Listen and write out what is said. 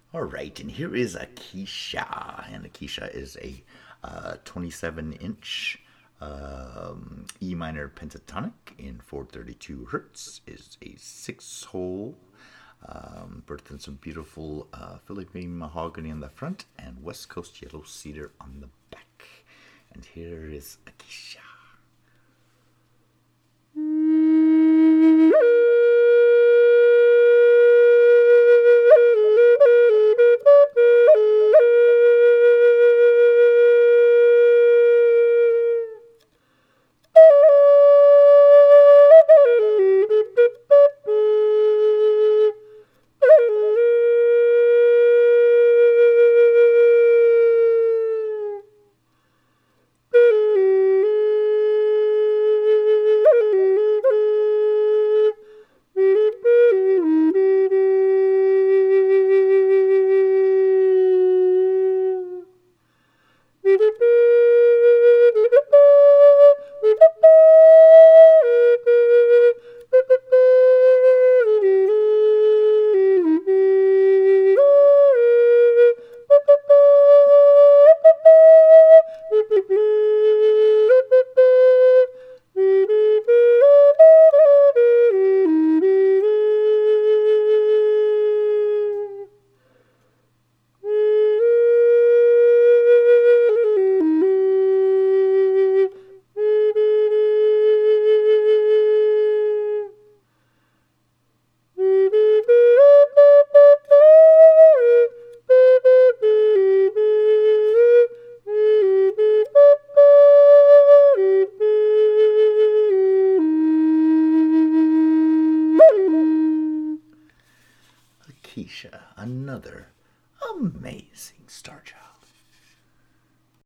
All right, and here is Akeisha, and Akeisha is a 27-inch E minor pentatonic in 432 hertz. Is a six-hole, birthed in some beautiful Philippine mahogany on the front and West Coast yellow cedar on the back. And here is Akeisha. Akeisha, another amazing star child.